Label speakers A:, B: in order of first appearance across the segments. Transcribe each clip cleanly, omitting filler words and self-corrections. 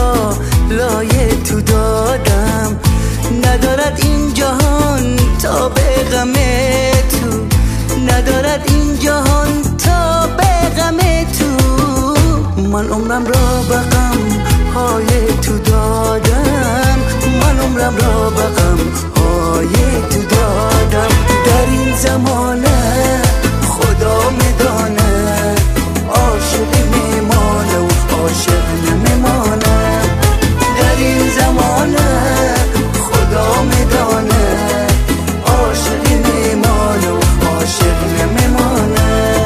A: با لایه تو دادم. ندارد این جهان تا به غم تو، ندارد این جهان تا به غم تو. من عمرم را به غم های تو دادم، من عمرم را به غم های تو دادم. در این زمانه خدا میدانه عاشق میمانه و عاشق نمیمانه. در این زمانه خدا میدانه عاشق میمانه و عاشق نمیمانه.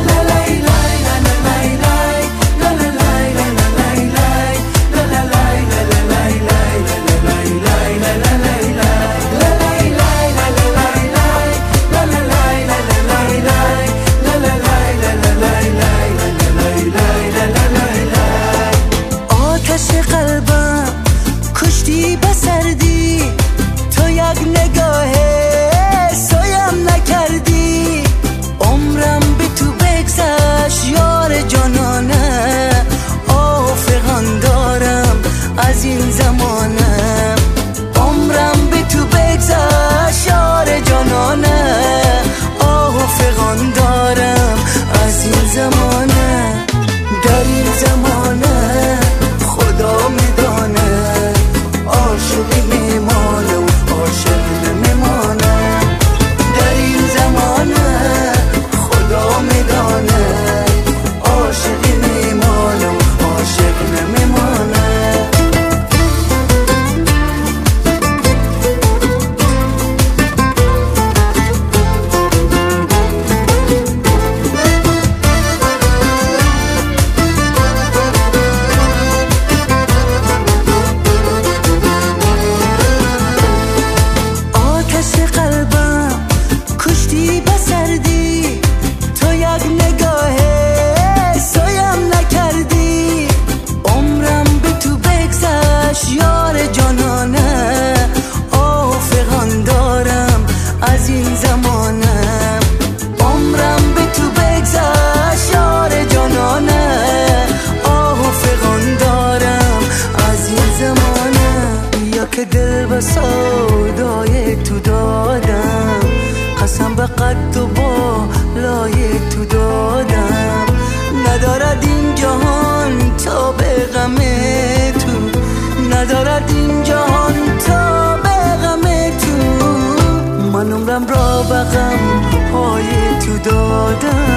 A: کشتی به سردی تو یک نگاه سویم نکردی. عمرم به تو بگذشت یار جانانه، آفغان دارم از این زمانه. عمرم به تو بگذشت یار جانانه، آفغان دارم از این زمانه. در این زمانه خدا میدانه عاشق میمانه و عاشق نمیمانه. در این زمانه خدا میدانه عاشق میمانه و عاشق نمیمانه. یار جانانه، آفغان دارم از این زمانه. عمرم به تو بگذشت یار جانانه، آفغان دارم از این زمانه. یا که دل به سودای تو دادم، قسم به قد و با لای تو دادم. ندارد این جهان تا به غم تو، ندارد این جهان تا به غم تو. من عمرم را به غم های تو دادم،